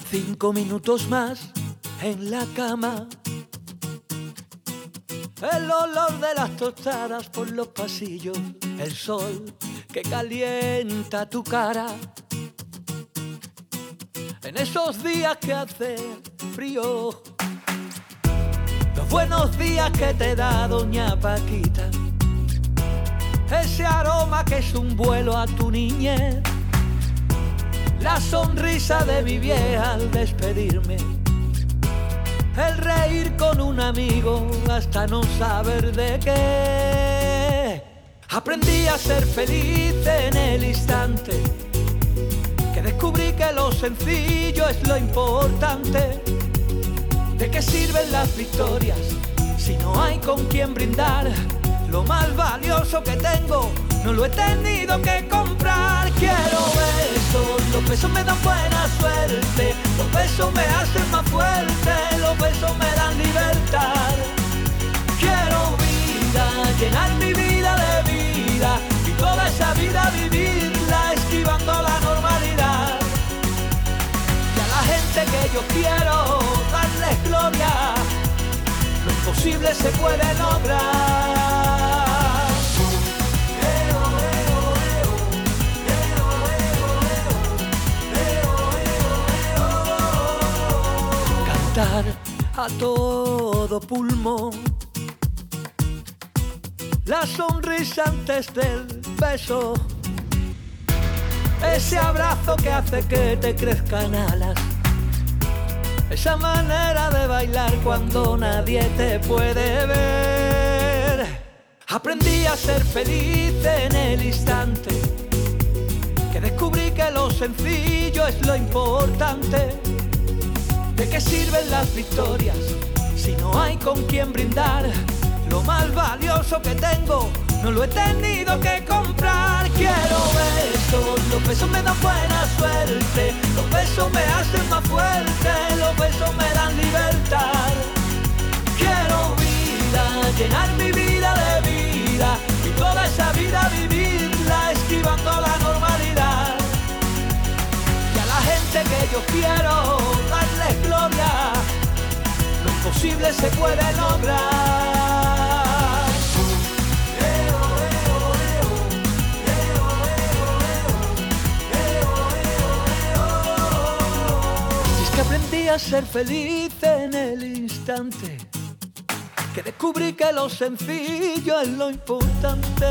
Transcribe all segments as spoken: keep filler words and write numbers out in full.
Cinco minutos más en la cama, el olor de las tostadas por los pasillos, el sol que calienta tu cara. En esos días que hace frío, los buenos días que te da doña Paquita, ese aroma que es un vuelo a tu niñez, la sonrisa de mi vieja al despedirme, el reír con un amigo hasta no saber de qué. Aprendí a ser feliz en el instante que descubrí que lo sencillo es lo importante. ¿De qué sirven las victorias si no hay con quien brindar? Lo más valioso que tengo no lo he tenido que comprar. Quiero besos, los besos me dan buena suerte, los besos me hacen más fuerte, los besos me dan libertad. Quiero vida, llenar mi vida de vida y toda esa vida vivirla esquivando la normalidad. Y a la gente que yo quiero darles gloria, lo imposible se puede lograr. Cantar a todo pulmón, la sonrisa antes del beso, ese abrazo que hace que te crezcan alas, esa manera de bailar cuando nadie te puede ver. Aprendí a ser feliz en el instante que descubrí que lo sencillo es lo importante. ¿De qué sirven las victorias si no hay con quien brindar? Lo más valioso que tengo no lo he tenido que comprar. Quiero besos, los besos me dan buena suerte, los besos me hacen más fuerte, los besos me dan libertad. Quiero vida, llenar mi vida de vida y toda esa vida vivirla esquivando la normalidad. Y a la gente que yo quiero darles gloria, lo imposible se puede lograr. Que aprendí a ser feliz en el instante que descubrí que lo sencillo es lo importante.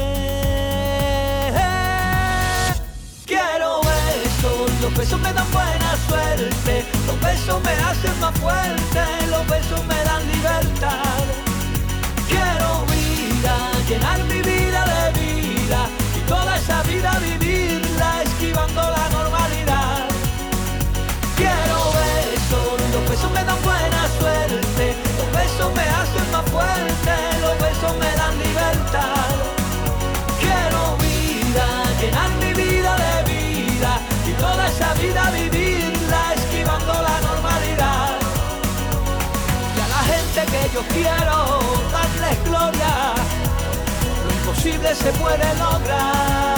Quiero besos, los besos me dan buena suerte, los besos me hacen más fuerte, los besos me dan libertad. Quiero vida, llenar mi vida de vida y toda esa vida vivirla esquivando la normalidad. Quiero besos, los besos me dan buena suerte, los besos me hacen más fuerte, los besos me dan libertad. Quiero vida, llenar mi vida de vida y toda esa vida vivirla esquivando la normalidad. Y a la gente que yo quiero darles gloria, lo imposible se puede lograr.